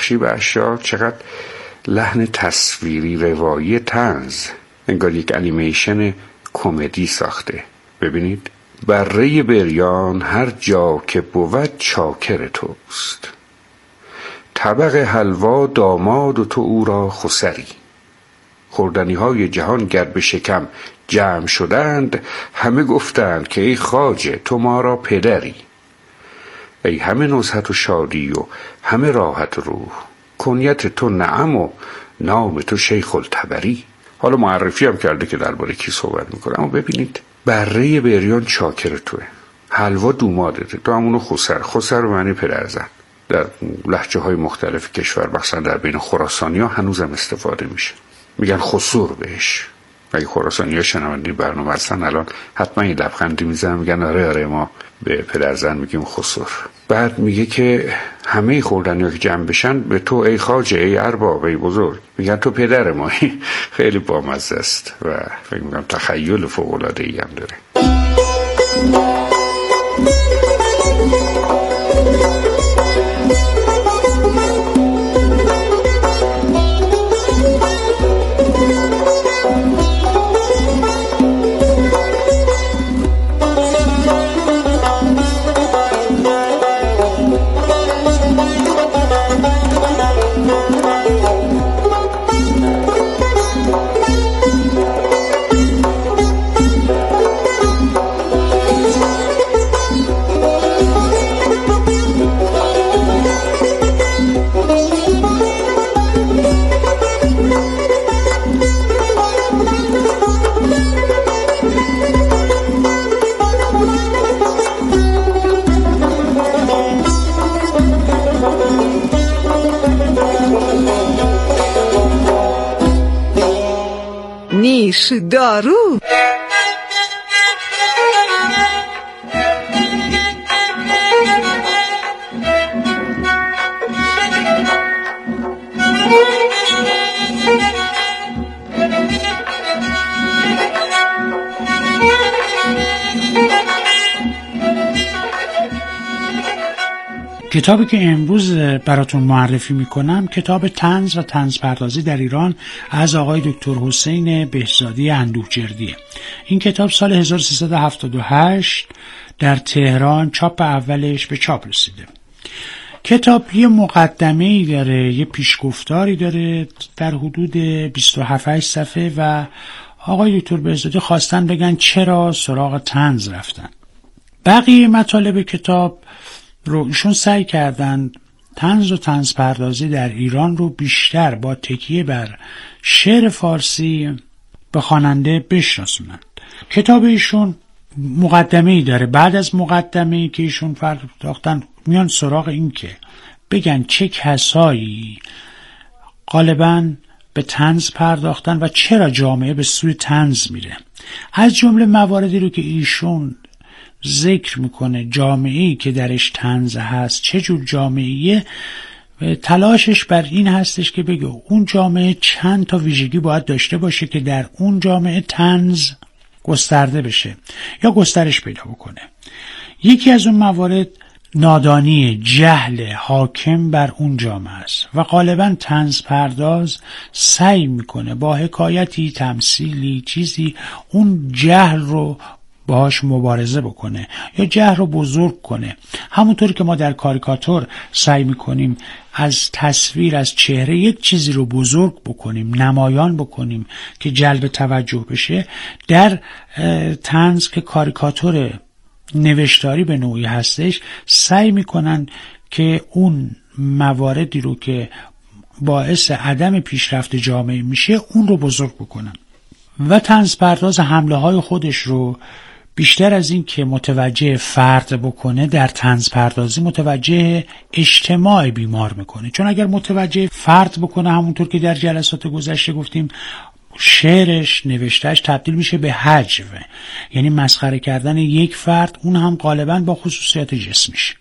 ترشیب اشعار چقدر لحن تصویری روایی طنز، انگار یک انیمیشن کمدی ساخته. ببینید: بره بریان هر جا که بود چاکر توست، طبق حلوا داماد و تو او را خسری، خوردنی های جهان گر به شکم جمع شدند، همه گفتند که ای خواجه تو ما را پدری، ای همه نزهت و شادی و همه راحت روح، کنیت تو نعم و نام تو شیخ الطبری. حالا معرفی هم کرده که درباره کی صحبت میکنه، اما ببینید: بره بریان چاکر توه، حلوا دومادته، تو همونو خسر به معنی پدرزن. در لهجه های مختلف کشور، مثلا در بین خراسانی ها هنوزم استفاده میشه، میگن خسور بهش. اگه خراسانی ها شنونده برنامه هستن الان حتما این لبخندی میزنن، میگن آره ما به پدرزن میگیم خسور. بعد میگه که همه خوردنی ها که جمع بشن به تو ای خواجه، ای ارباب، ای بزرگ، میگن تو پدر ما. خیلی بامزه است و فکر میکنم تخیل فوق العاده ای هم داره. نیش دارو. کتابی که امروز براتون معرفی میکنم کتاب طنز و طنزپردازی در ایران از آقای دکتر حسین بهزادی اندوهجردیه. این کتاب سال 1378 در تهران چاپ اولش به چاپ رسیده. کتاب یه مقدمه‌ای داره، یه پیشگفتاری داره در حدود 27 صفحه و آقای دکتر بهزادی خواستن بگن چرا سراغ طنز رفتن. بقیه مطالب کتاب رو ایشون سعی کردن طنز و طنزپردازی در ایران رو بیشتر با تکیه بر شعر فارسی به خواننده بشناسونند. کتاب ایشون مقدمه‌ای داره. بعد از مقدمه‌ای که ایشون پرداختن میان سراغ این که بگن چه کسایی غالباً به طنز پرداختن و چرا جامعه به سوی طنز میره. از جمله مواردی رو که ایشون ذکر میکنه، جامعه‌ای که درش طنز هست چه جور جامعه‌ایه، تلاشش بر این هستش که بگه اون جامعه چند تا ویژگی باید داشته باشه که در اون جامعه طنز گسترده بشه یا گسترش پیدا بکنه. یکی از اون موارد نادانی، جهل حاکم بر اون جامعه است و غالباً طنز پرداز سعی میکنه با حکایتی، تمثیلی، چیزی اون جهل رو باهاش مبارزه بکنه یا جهل رو بزرگ کنه. همونطور که ما در کاریکاتور سعی میکنیم از تصویر، از چهره یک چیزی رو بزرگ بکنیم، نمایان بکنیم که جلب توجه بشه، در طنز که کاریکاتور نوشتاری به نوعی هستش سعی میکنن که اون مواردی رو که باعث عدم پیشرفت جامعه میشه اون رو بزرگ بکنن و طنزپرداز حمله های خودش رو بیشتر از این که متوجه فرد بکنه در طنزپردازی متوجه اجتماع بیمار میکنه. چون اگر متوجه فرد بکنه همونطور که در جلسات گذشته گفتیم شعرش، نوشتهش تبدیل میشه به هجو، یعنی مسخره کردن یک فرد، اون هم غالباً با خصوصیات جسمیش.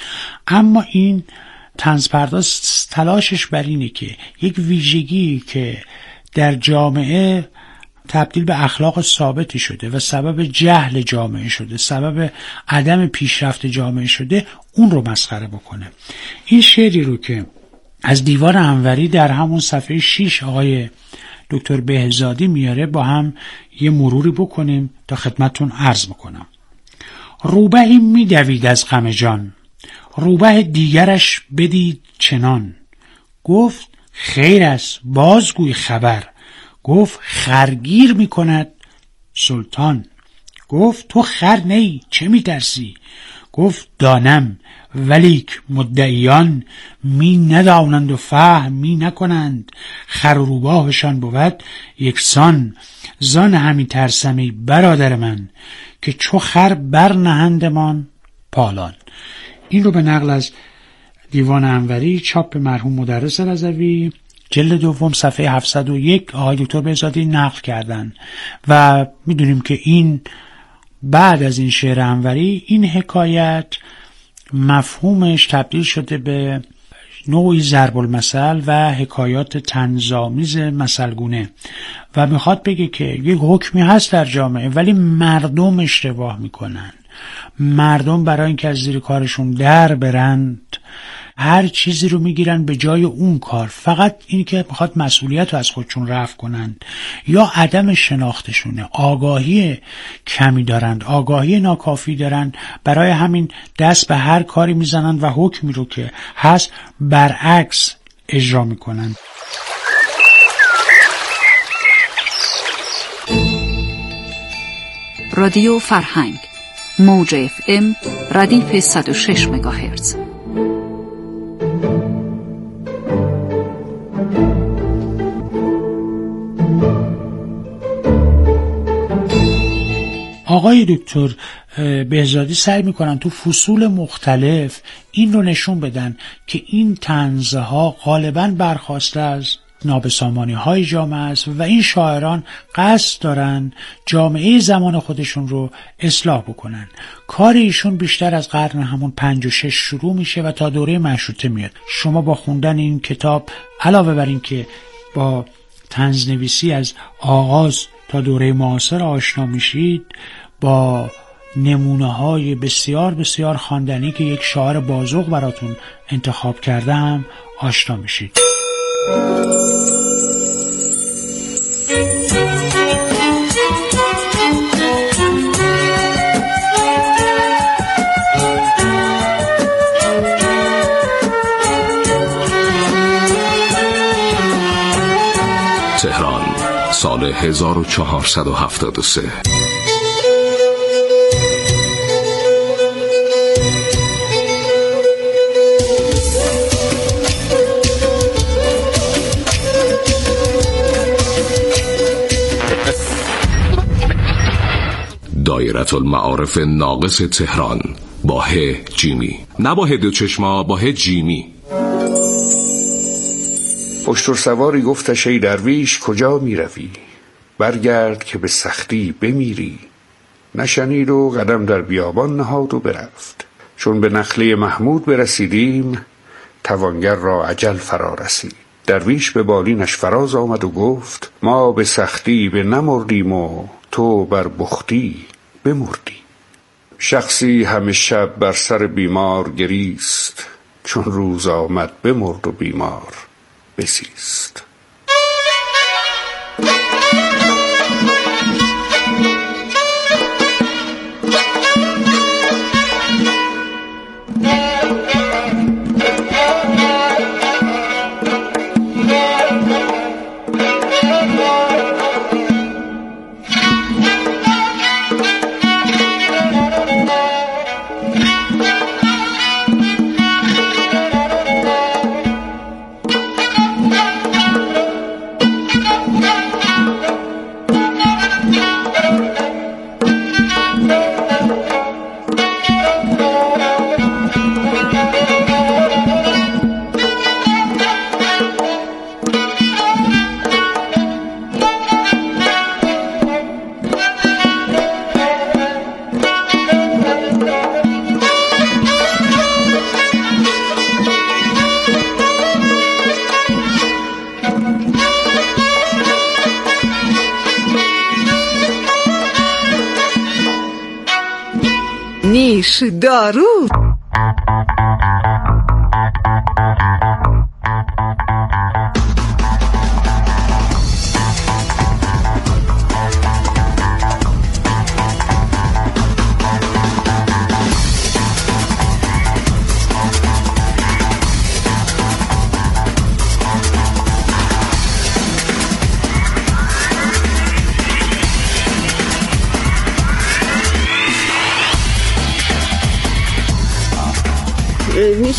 اما این طنزپرداز تلاشش بر اینه که یک ویژگی که در جامعه تبدیل به اخلاق ثابتی شده و سبب جهل جامعه شده، سبب عدم پیشرفت جامعه شده، اون رو مسخره بکنه. این شعری رو که از دیوان انوری در همون صفحه 6 آقای دکتر بهزادی میاره، با هم یه مروری بکنیم تا خدمتتون عرض میکنم. روبهی میدوید از غم جان، روبه دیگرش بدید چنان. گفت خیر است بازگوی خبر، گفت خرگیر میکند سلطان. گفت تو خر نی چه میترسی؟ گفت دانم ولیک مدعیان می ندانند و فهم می نکنند. خر و روباهشان بود یکسان، زان همی ترسمی برادر من که چو خر بر نهندمان پالان. این رو به نقل از دیوان انوری چاپ مرحوم مدرس رضوی جلد دوم صفحه 701 آقای دکتر بهزادی نقل کردن و میدونیم که این بعد از این شعر انوری این حکایت مفهومش تبدیل شده به نوعی ضرب المثل و حکایات طنزآمیز مثلگونه و میخواد بگه که یک حکمی هست در جامعه ولی مردم اشتباه میکنن. مردم برای اینکه از زیر کارشون در برند هر چیزی رو میگیرن به جای اون کار، فقط این که میخواد مسئولیت رو از خودشون رفع کنند یا عدم شناختشونه، آگاهی کمی دارند، آگاهی ناکافی دارند، برای همین دست به هر کاری میزنند و حکمی رو که هست برعکس اجرا میکنند. رادیو فرهنگ موج FM ردیف 106 مگاهرتز. آقای دکتر بهزادی سعی میکنن تو فصول مختلف این رو نشون بدن که این طنزها غالباً برخواسته از نابسامانی های جامعه است و این شاعران قصد دارن جامعه زمان خودشون رو اصلاح بکنن. کار ایشون بیشتر از قرن همون 5 و 6 شروع میشه و تا دوره مشروطه میاد. شما با خوندن این کتاب علاوه بر این که با طنزنویسی از آغاز تا دوره معاصر آشنا میشید، با نمونه‌های بسیار بسیار خواندنی که یک شاعر بازوق براتون انتخاب کرده هم آشنا میشید. تهران سال 1473. دایره المعارف ناقص تهران با ه جیمی، نه با ه دو چشما، با ه جیمی. اشتر سواری گفتش ای درویش کجا می روی؟ برگرد که به سختی بمیری. نشنید و قدم در بیابان نهاد و برفت. چون به نخله محمود برسیدیم، توانگر را اجل فرا رسید. درویش به بالینش فراز آمد و گفت ما به سختی به نمردیم و تو بر بختی بمردی. شخصی همه شب بر سر بیمار گریست، چون روز آمد بمرد و بیمار بزیست. نیش دارو.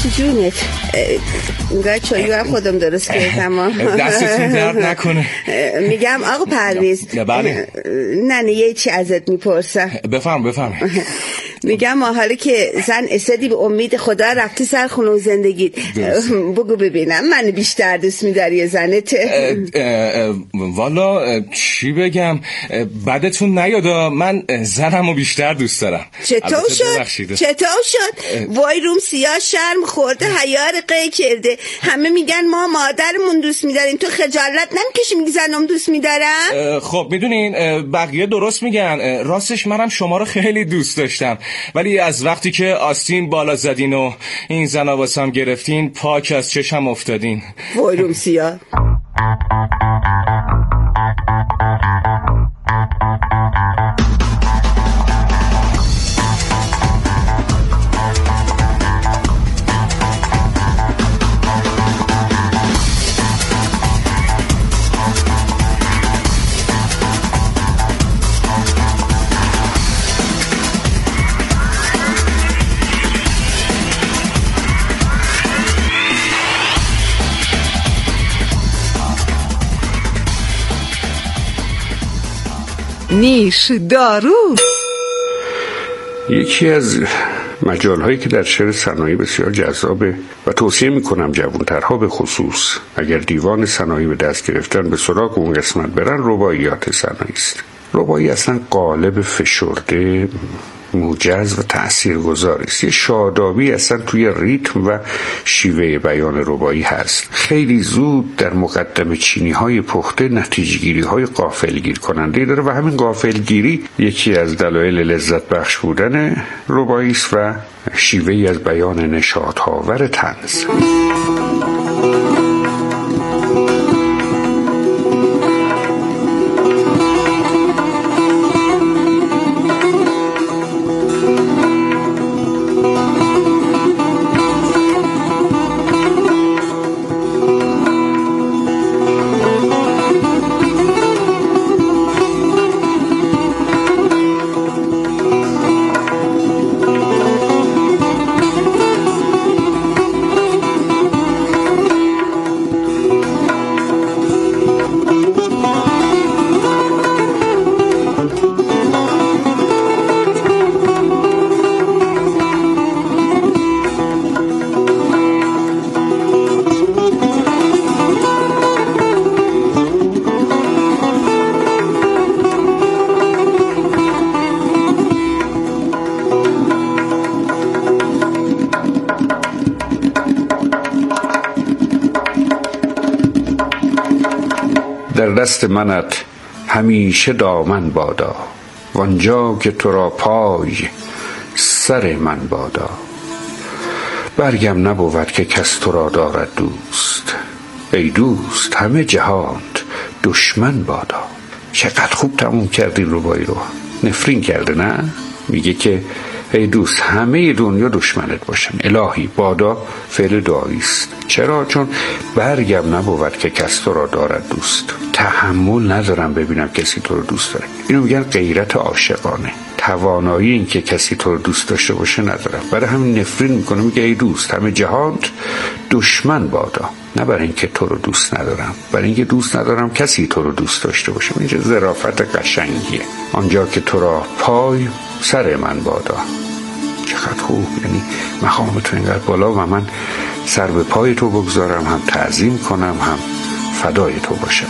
نوش جونت. اینگاه چایی هم خودم درست کردم. دستتون درد نکنه. میگم آقا پرویز. بله. نه یه چی ازت میپرسم. بفرم. میگم حالا که زن اسدی به امید خدا رفتی سر خونه و زندگیت، بگو ببینم من بیشتر دوست میداری یا زنت؟ والا چی بگم، بدتون نیادا، من زنمو بیشتر دوست دارم. چطور شد؟ وای روم سیاه شرم خورده، حیا قی کرده. همه میگن ما مادرمون دوست میداریم، تو خجالت نمیکشی میگی زنم دوست میدارم؟ خب میدونین بقیه درست میگن، راستش منم شما رو خیلی دوست داشتم، ولی از وقتی که آستین بالا زدین و این زنا واسم گرفتین پاک از چشم افتادین. وای روم سیاه. نیش دارو. یکی از مجالهایی که در شعر صناعی بسیار جذابه و توصیه میکنم جوانترها به خصوص اگر دیوان صناعی به دست گرفتن به سراغ اون قسمت برن، رباعیات صناعی است. رباعی اصلا قالب فشرده، موجز و تأثیرگذار است. یه شادابی اصلا توی ریتم و شیوه بیان رباعی هست. خیلی زود در مقدمه چینی‌های پخته نتیجه‌گیری‌های غافلگیر کننده داره و همین غافلگیری یکی از دلایل لذت بخش بودن رباعی است و شیوهی از بیان نشاط‌آور طنز. در دست منت همیشه دامن بادا، وانجا که تو را پای سر من بادا. برگم نبود که کس تو را دارد دوست، ای دوست همه جهانت دشمن بادا. چقدر خوب تموم کردی رباعی رو. نفرین کرده نه؟ میگه که ای دوست همه دنیا دشمنت باشن. الهی بادا فعل دعایی است. چرا؟ چون برگم نبود که کس تو را دارد دوست. تحمل ندارم ببینم کسی تو رو دوست داره. اینو میگن غیرت عاشقانه. توانایی این که کسی تو رو دوست داشته باشه ندارم. برای همین نفرین میکنه، میگه ای دوست همه جهانت دشمن بادا. نه برای اینکه تو رو دوست ندارم، برای اینکه دوست ندارم کسی تو رو دوست داشته باشه. این ظرافت قشنگیه. آنجا که تو را پای سر من بادا. چقدر خوب، یعنی مقام تو اینقدر بالا و من سر به پای تو بگذارم، هم تعظیم کنم هم فدای تو باشم.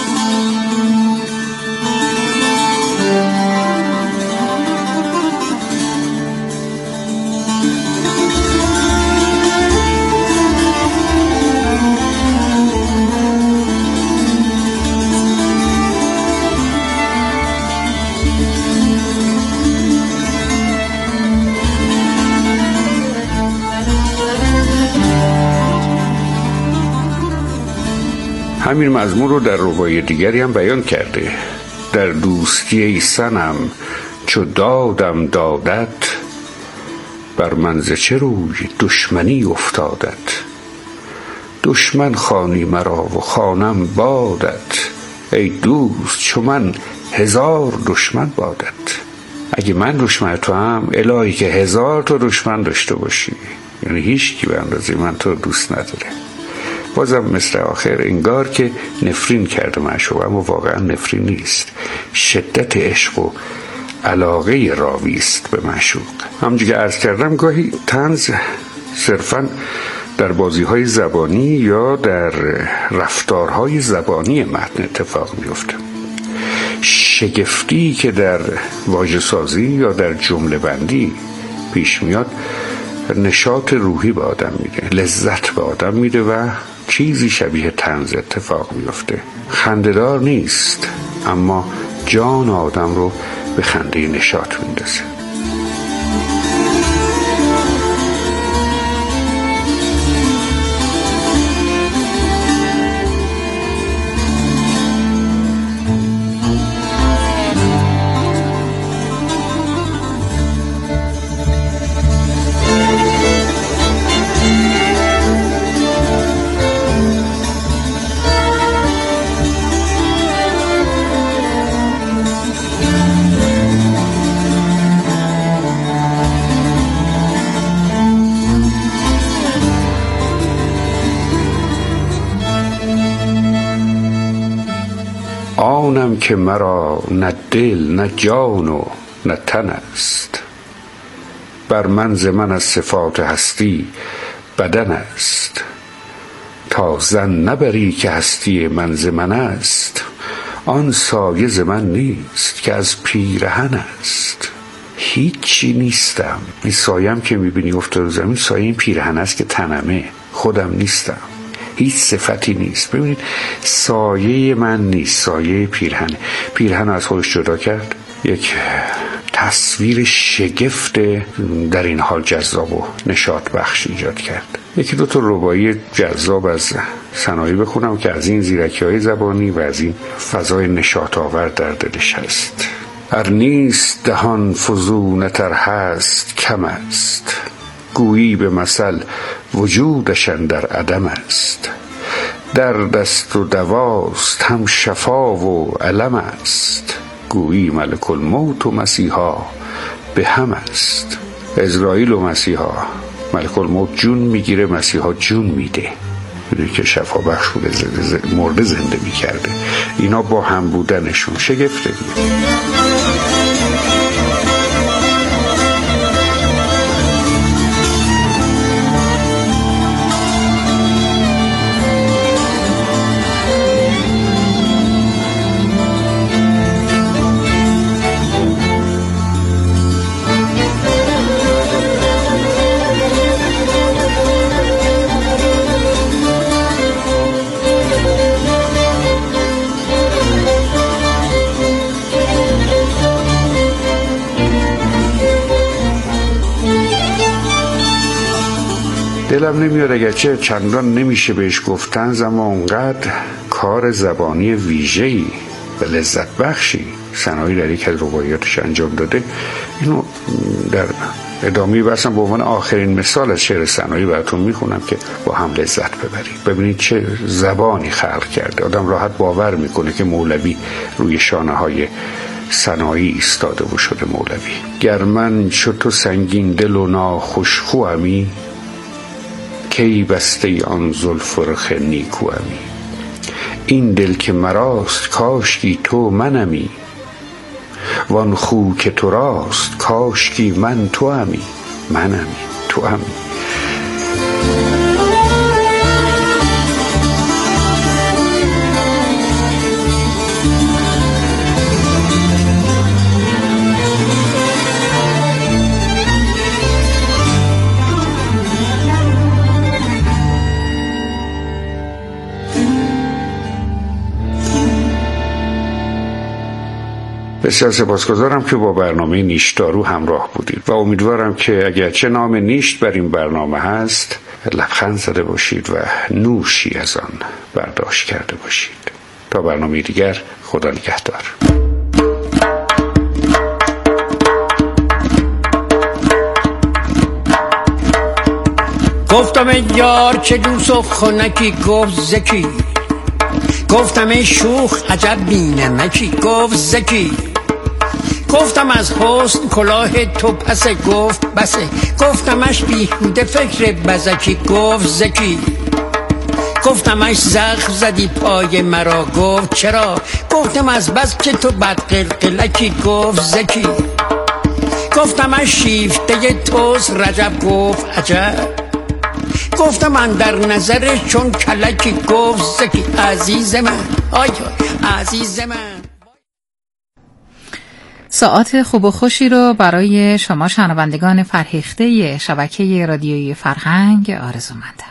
همین مضمون رو در رباعی دیگری هم بیان کرده. در دوستی ای صنم چو دادم دادت، بر من ز چه روی دشمنی افتادت. دشمن خوانی مرا و خوانم بادت، ای دوست چو من هزار دشمن بادت. اگه من دشمن تو هم، الهی که هزار تا دشمن داشته باشی. یعنی هیچ کی به اندازه من تو دوست نداره. بازم مثل آخر انگار که نفرین کرده معشوق، اما واقعا نفرین نیست، شدت عشق و علاقه راوی است به معشوق. همونجوری که عرض کردم گاهی طنز صرفاً در بازی‌های زبانی یا در رفتارهای زبانی متن اتفاق میفته. شگفتی که در واژه‌سازی یا در جمله بندی پیش میاد نشاط روحی به آدم میده، لذت به آدم میده و چیزی شبیه طنز اتفاق میفته. خنده‌دار نیست اما جان آدم رو به خنده نشاط میندازه. آنم که مرا نه دل نه جان و نه تن است، بر من ز من از صفات هستی بدن است. تا ظن نبری که هستی من ز من است، آن سایه ز من نیست که از پیرهن است. هیچی نیستم، این سایم که میبینی افتاد زمین سایه این پیرهن است که تنمه، خودم نیستم، هیچ صفتی نیست. ببینید سایه من نیست، سایه پیرهن از خودش جدا کرد، یک تصویر شگفت در این حال جذاب و نشاط بخش ایجاد کرد. یکی دو تا رباعی جذاب از سنایی بخونم که از این زیرکی‌های زبانی و از این فضای نشاط آور در دلش هست. ار نیست دهان فزونتر هست کم است، گویی به مثل وجودشان در عدم است. در دست و دواست هم شفا و علم است، گویی ملک الموت و مسیحا به هم است. عزرائیل و مسیحا، ملک الموت جون میگیره، مسیحا جون میده، میدونی که شفا بخش بوده، مرده زنده میکرده. اینا با هم بودنشون شگفته دیگه. دلم نمیاد اگرچه چندان نمیشه بهش گفتن، اما اونقدر کار زبانی ویژه‌ای و لذت بخشی سنایی در یک از رباعیاتش انجام داده. اینو در ادامه بحثم به عنوان آخرین مثال از شعر سنایی براتون میخونم که با هم لذت ببرید. ببینید چه زبانی خلق کرده، آدم راحت باور میکنه که مولوی روی شانه های سنایی ایستاده و شده مولوی. گر من چو تو سنگین دل و ناخوشخومی، کی بسته آن زلف رخ نیکومی. این دل که مراست کاشکی تو منمی، وان خو که تو راست کاشکی من تو همی. منمی تو همی. بسیار سپاسگزارم که با برنامه نیشدارو همراه بودید و امیدوارم که اگرچه نام نیشت بر این برنامه هست لبخند زده باشید و نوشی از آن برداشت کرده باشید. تا برنامه دیگر، خدا نگهدار. گفتم ای یار که دوست و خنکی، گفت زکی. گفتم ای شوخ عجب بینمکی، گفت زکی. گفتم از حسن کلاه تو پس گفت بسه، گفتمش بیهوده فکر بزکی گفت زکی، گفتمش زخم زدی پای مرا گفت چرا، گفتم از بس که تو بد قلقلکی گفت زکی، گفتمش شیفته توست رجب گفت عجب، گفتم من در نظرش چون کلکی گفت زکی. عزیز من آی عزیز من. ساعت خوب و خوشی رو برای شما شنوندگان فرهیخته شبکه رادیویی فرهنگ آرزو مندم.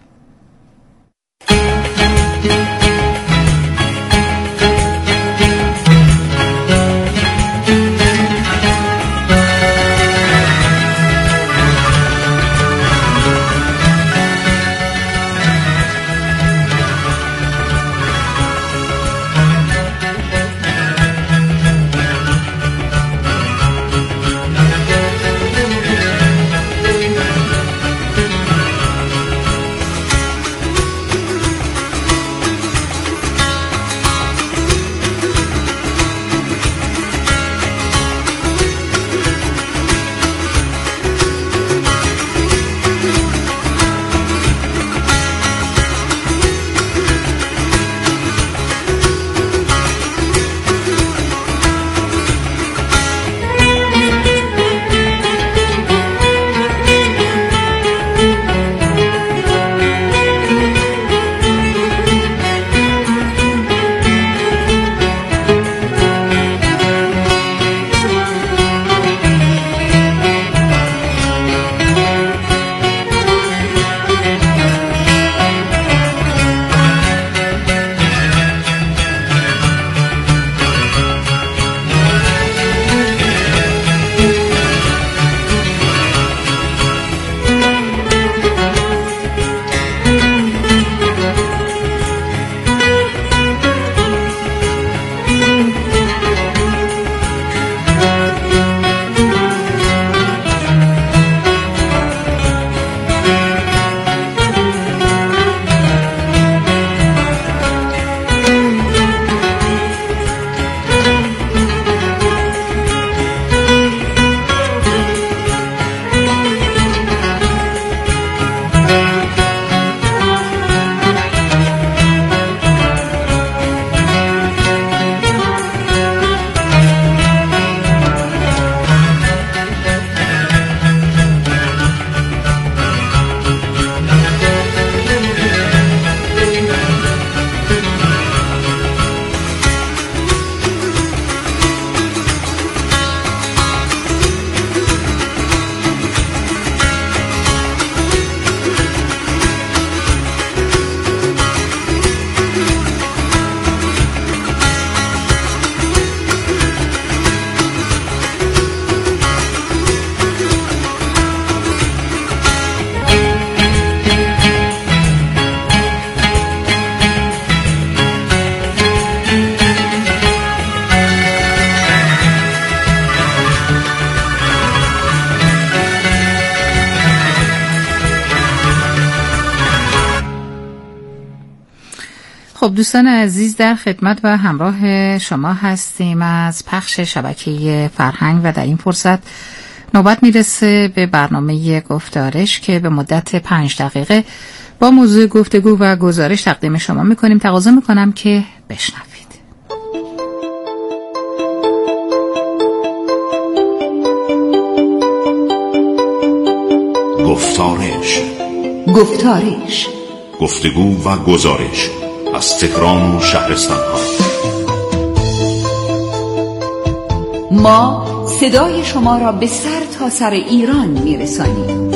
خب دوستان عزیز، در خدمت و همراه شما هستیم از پخش شبکه فرهنگ و در این فرصت نوبت میرسه به برنامه گفتارش که به مدت 5 دقیقه با موضوع گفتگو و گزارش تقدیم شما میکنیم. تقاضا میکنم که بشنوید. گفتارش گفتگو و گزارش از تهران و شهرستان ها. ما صدای شما را به سر تا سر ایران میرسانیم.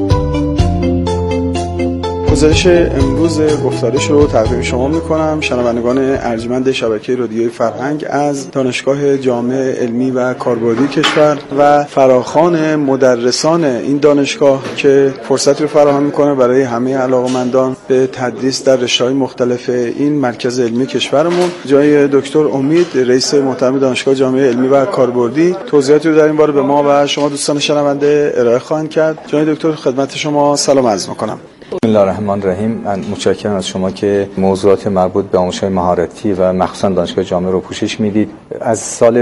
گزارش امروز گفتارش رو تقدیم شما میکنم. شنوندگان ارجمند شبکه رادیوی فرهنگ از دانشگاه جامعه علمی و کاربردی کشور و فراخوان مدرسان این دانشگاه که فرصتی رو فراهم میکنه برای همه علاقمندان به تدریس در رشته‌های مختلف این مرکز علمی کشورمون. جای دکتر امید، رئیس محترم دانشگاه جامعه علمی و کاربردی، توضیحاتی رو در این باره به ما و شما دوستان شنونده ارائه خواهند کرد. جای دکتر خدمت شما سلام عرض میکنم. بسم الله الرحمن الرحیم. من متشکرم از شما که موضوعات مربوط به آموزش‌های مهارتی و مخصوصا دانشگاه جامعه رو پوشش میدید. از سال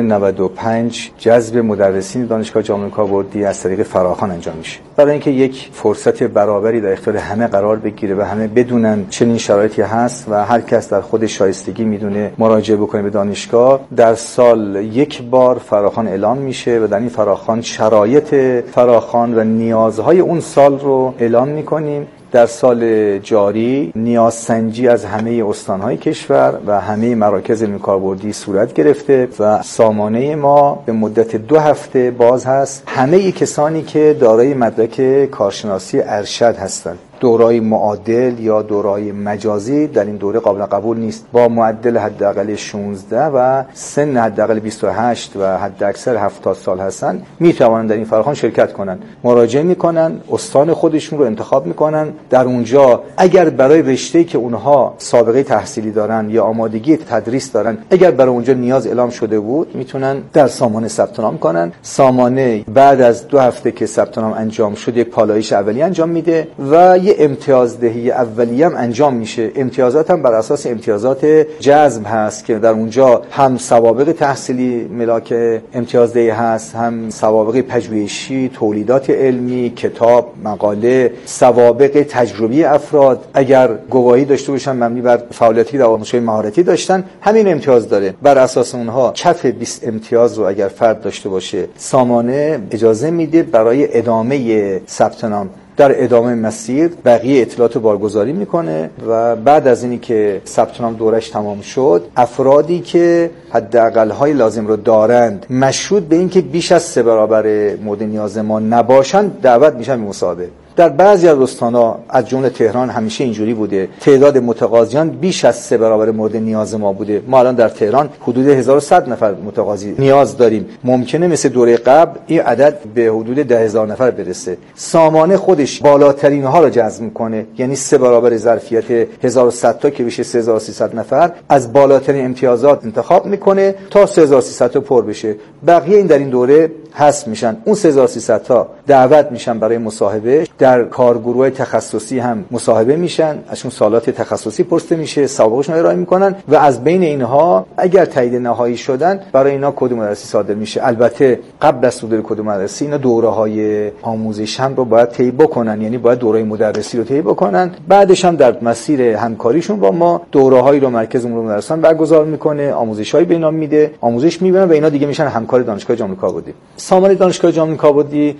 95 جذب مدرسین دانشگاه جامعه کاربردی از طریق فراخوان انجام میشه، برای اینکه یک فرصت برابری در اختیار همه قرار بگیره و همه بدونن چنین شرایطی هست و هر کس در خود شایستگی میدونه مراجعه بکنه به دانشگاه. در سال یک بار فراخوان اعلام میشه و در این فراخوان شرایط فراخوان و نیازهای اون سال رو اعلام میکنیم. در سال جاری نیازسنجی از همه استانهای کشور و همه مراکز علمی کاربردی صورت گرفته و سامانه ما به مدت 2 هفته باز هست. همه کسانی که دارای مدرک کارشناسی ارشد هستند، دورای معادل یا دورای مجازی در این دوره قابل قبول نیست، با معدل حداقل 16 و سن حداقل 28 و حداکثر 70 سال هستن میتوانند در این فراخوان شرکت کنند. مراجعه میکنن، استان خودشون رو انتخاب میکنن. در اونجا اگر برای رشته‌ای که اونها سابقه تحصیلی دارن یا آمادگی تدریس دارن، اگر برای اونجا نیاز اعلام شده بود، میتونن در سامانه ثبت نام کنن. سامانه بعد از 2 هفته که ثبت نام انجام شد یک پالایش اولیه انجام میده و یه امتیازدهی اولیه هم انجام میشه. امتیازات هم بر اساس امتیازات جذب هست که در اونجا هم سوابق تحصیلی ملاک امتیازدهی هست، هم سوابق پژوهشی، تولیدات علمی، کتاب، مقاله، سوابق تجربی افراد اگر گواهی داشته باشن مبنی بر فعالیتی در آموزش‌های مهارتی داشتن، همین امتیاز داره. بر اساس اونها چف 20 امتیاز رو اگر فرد داشته باشه، سامانه اجازه میده برای ادامه ثبت نام در ادامه مسیر بقیه اطلاعات بارگذاری میکنه و بعد از اینی که ثبت نام دورش تمام شد، افرادی که حداقل های لازم رو دارند مشروط به اینکه بیش از 3 برابر مورد نیاز ما نباشند دعوت میشن به مصاحبه. در بعضی از استان‌ها از جمله تهران همیشه اینجوری بوده، تعداد متقاضیان بیش از 3 برابر مورد نیاز ما بوده. ما الان در تهران حدود 1100 نفر متقاضی نیاز داریم. ممکنه مثل دوره قبل این عدد به حدود 10,000 نفر برسه. سامانه خودش بالاترین ها رو جذب میکنه، یعنی 3 برابر ظرفیت 1100 تا که بشه 3300 نفر از بالاترین امتیازات انتخاب میکنه تا 3300 تا پر بشه. بقیه این در این دوره حذف میشن. اون 3300 تا دعوت میشن برای مصاحبه. در کارگروه تخصصی هم مصاحبه میشن، ازشون سوالات تخصصی پرسیده میشه، سوابقشون ارائه میکنن و از بین اینها اگر تایید نهایی شدن برای اینا کد مدرسی صادر میشه. البته قبل از صدور کد مدرسی اینا دوره‌های آموزش هم رو باید طی بکنن، یعنی باید دوره‌های مدرسی رو طی بکنن. بعدش هم در مسیر همکاریشون با ما دوره‌هایی رو مرکز امور مدرسان برگزار میکنه، آموزش‌هایی به اینا میده، آموزش میبینن و اینا دیگه میشن همکار دانشگاه جامعه کاربردی. سامانه دانشگاه جامعه کاربردی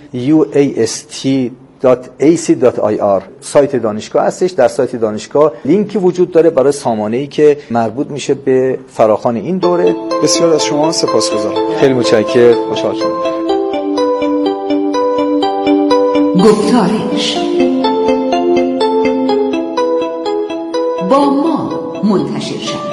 uast.ac.ir سایت دانشگاه هستش. در سایت دانشگاه لینکی وجود داره برای سامانه‌ای که مربوط میشه به فراخوان این دوره. بسیار از شما سپاسگزارم. خیلی متشکرم. خوشحال شدم. گفتارش با ما منتشر شد.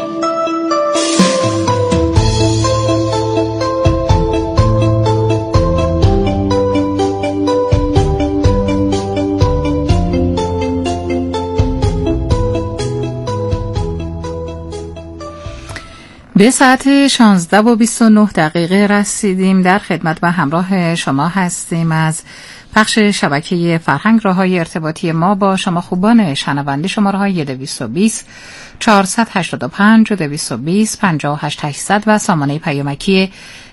به ساعت 16:29 رسیدیم. در خدمت و همراه شما هستیم از پخش شبکه فرهنگ. راههای ارتباطی ما با شما خوبان شنونده شماره‌های 220 485 و 220 58800 و سامانه پیامکی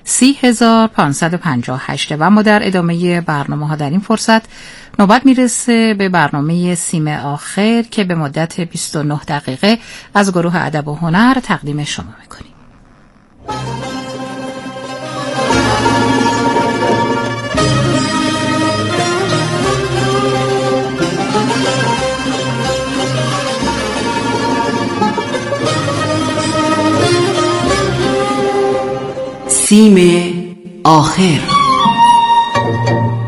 30558 و ما در ادامه برنامه‌ها در این فرصت نوبت میرسه به برنامه سیم آخر که به مدت 29 دقیقه از گروه ادب و هنر تقدیم شما میکنیم. سیم آخر.